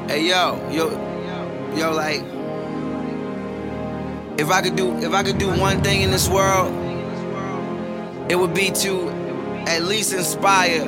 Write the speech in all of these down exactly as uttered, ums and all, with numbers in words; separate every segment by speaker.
Speaker 1: Hey yo, yo, yo, like, if I could do, if I could do one thing in this world, it would be to at least inspire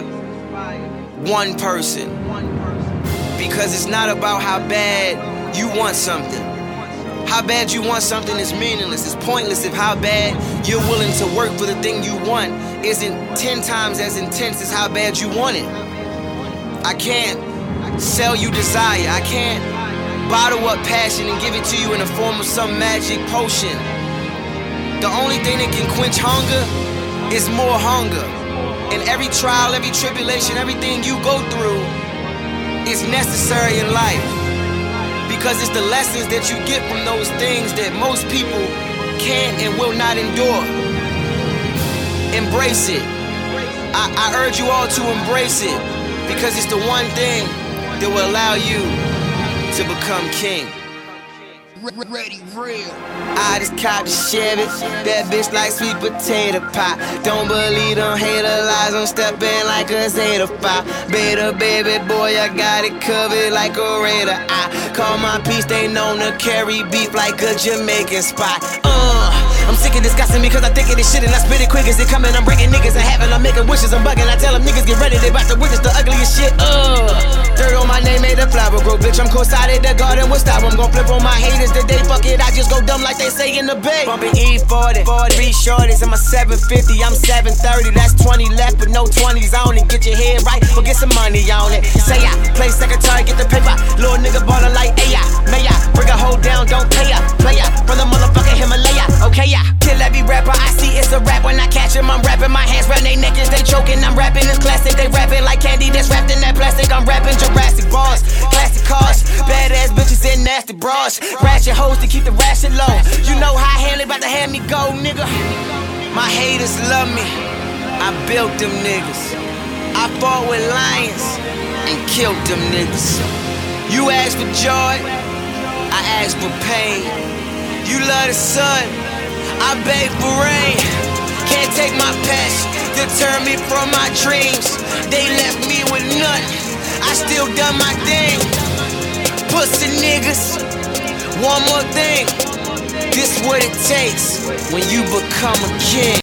Speaker 1: one person. Because it's not about how bad you want something. How bad you want something is meaningless. It's pointless if how bad you're willing to work for the thing you want isn't ten times as intense as how bad you want it. I can't sell you desire. I can't bottle up passion and give it to you in the form of some magic potion. The only thing that can quench hunger is more hunger. And every trial, every tribulation, everything you go through is necessary in life. Because it's the lessons that you get from those things that most people can't and will not endure. Embrace it. I, I urge you all to embrace it. Because it's the one thing that will allow you to become king. Ready, real. I just copped a Chevy, that bitch like sweet potato pie. Don't believe them hater lies, I'm stepping like a Zeta five. Beta baby boy, I got it covered like a Raider. I call my piece, they known to carry beef like a Jamaican spot. Uh, I'm sick of discussing me cause I think of this shit and I spit it quick as it coming. I'm breaking niggas in heaven, I'm making wishes, I'm bugging. I tell them niggas get ready, they about to witness the ugliest shit. Uh, dirt on my name made a flower grow, bitch. I'm cold-sided, the garden will stop. I'm gon' flip on my haters today, fuck it, I just go dumb like they say in the bay. Bumpin' E forty, three shorties in my seven fifty, I'm seven thirty, that's twenty left with no twenties on it. Get your head right or get some money on it. Say I play secretary, get the paper. Little nigga ballin' like A I, may I bring a hoe down, don't pay ya. Play ya from the motherfucking Himalaya, okay ya. Kill every rapper I see, it's a rap. When I catch him, I'm rapping, my hands round they neck as they choking. I'm rapping this classic, they rapping like candy that's wrapped in that plastic. I'm rapping Jurassic bars, classic cars, badass bitches in nasty bras, ratchet hoes to keep the ratchet low. You know how I handle, about to hand me go, nigga. My haters love me, I built them niggas. I fought with lions and killed them niggas. You ask for joy, I ask for pain. You love the sun, I beg for rain. Can't take my passion, deter me from my dreams. They left me with nothing, I still done my thing. Pussy niggas, one more thing. This what it takes when you become a king.